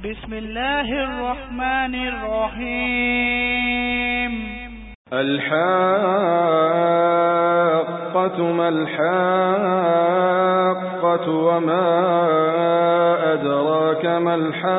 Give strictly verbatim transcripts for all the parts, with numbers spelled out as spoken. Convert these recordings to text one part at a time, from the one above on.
بسم الله الرحمن الرحيم. الحاقة ما الحاقة وما أدراك ما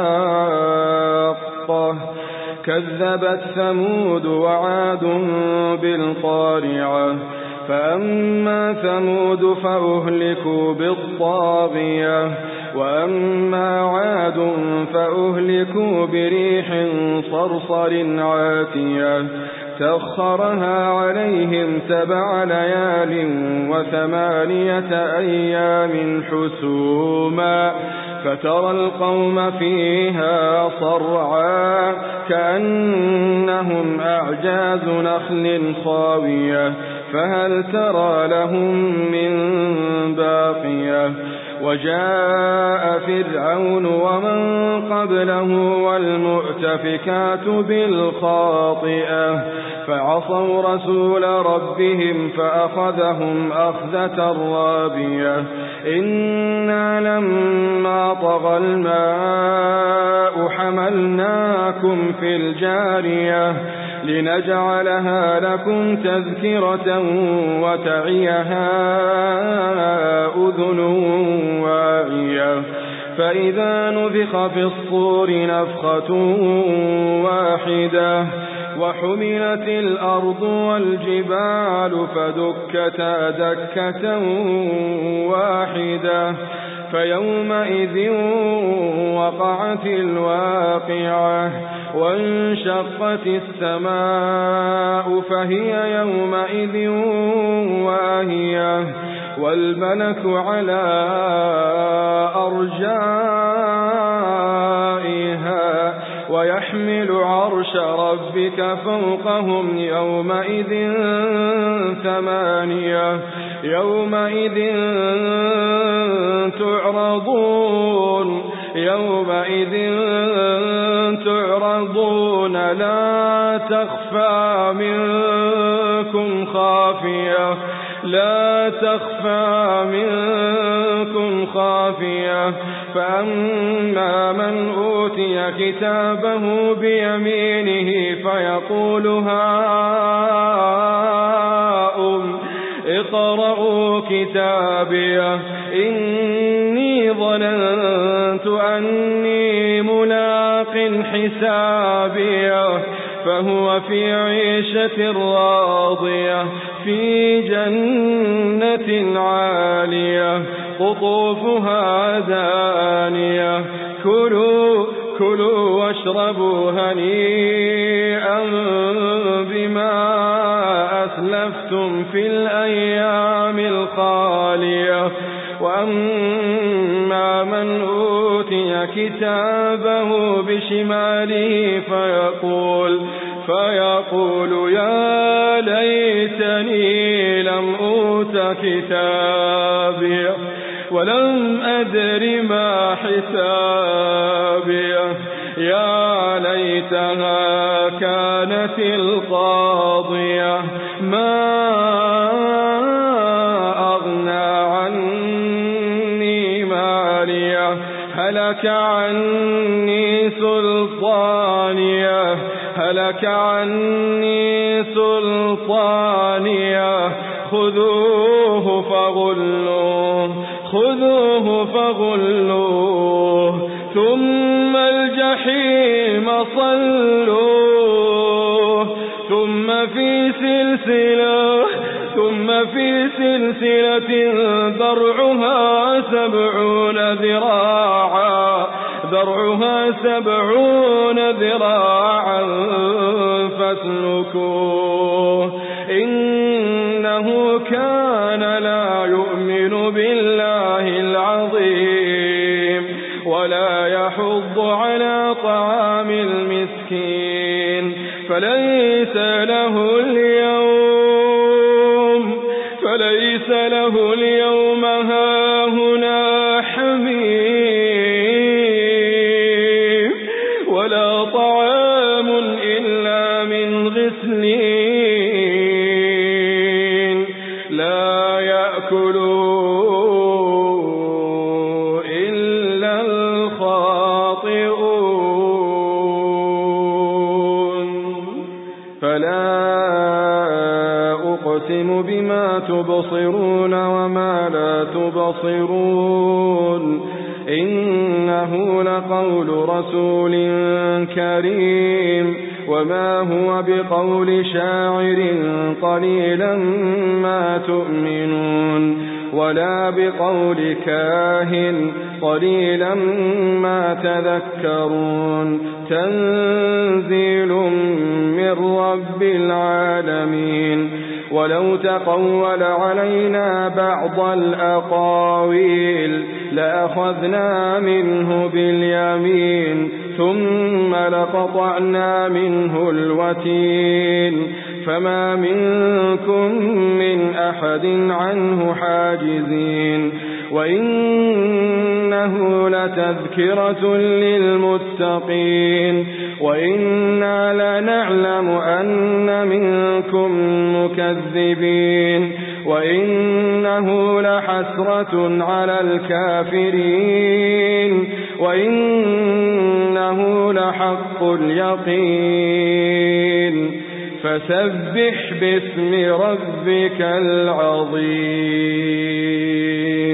الحاقة كذبت ثمود وعاد بالقارعة فأما ثمود فأهلكوا بالطاغية وأما عاد فأهلكوا بريح صرصر عاتية سخرها عليهم سبع ليال وثمانية أيام حسوما فترى القوم فيها صرعا كأنهم أعجاز نخل خاوية فهل ترى لهم من باقية وجاء فرعون ومن قبله والمؤتفكات بالخاطئة فعصوا رسول ربهم فأخذهم أخذة رابية إنا لما طغى الماء حملناكم في الجارية لنجعلها لكم تذكرة وتعيها أذن واعية فإذا نفخ في الصور نفخة واحدة وحملت الأرض والجبال فدكتا دكة واحدة فيومئذ وقعت الواقعة وانشقت السماء فهي يومئذ واهية والملك على أرجائها ويحمل عرش ربك فوقهم يومئذ ثمانية يومئذ تعرضون يومئذ تعرضون لا تخفى منكم خافية لا تخفى منكم خافية فأما من أوتي كتابه بيمينه فيقول هاؤم اقرءوا كتابيه إني ظننت أني ملاق حسابيه فهو في عيشة راضية في جنة عالية قطوفها دانية كلوا كلوا واشربوا هنيئا بما أسلفتم في الأيام الخالية وأما من أوتي كتابه بشماله فيقول فيقول يا ليتني لم أوت كتابي ولم أدر ما حسابي يا ليتها كانت القاضية ما أغنى عني مالية هلك عني سلطانية هلك عني سلطانية خذوه فغلوه خذوه فغلوه ثم الجحيم صلوه ثم في سلسلة ثم في سلسلة ذرعها سبعون ذراعا ذرعها سبعون ذراعا فاسلكوه إنه كان لا يؤمن بالله العظيم ولا يحض على طعام المسكين فليس له اليوم فليس له اليوم هاهنا حميم ولا طعام إلا من غسلين لا يأكله إلا الخاطئون فلا أقسم بما تبصرون وما لا تبصرون إنه لقول رسول كريم وما هو بقول شاعر قليلا ما تؤمنون ولا بقول كاهن قليلا ما تذكرون تنزيل من رب العالمين ولو تقول علينا بعض الأقاويل لأخذنا منه باليمين ثم لقطعنا منه الوتين فما منكم من أحد عنه حاجزين وإنه لتذكرة للمتقين وإنا لنعلم أن منكم مكذبين وإنه لحسرة على الكافرين وإنه لحق اليقين فسبح باسم ربك العظيم.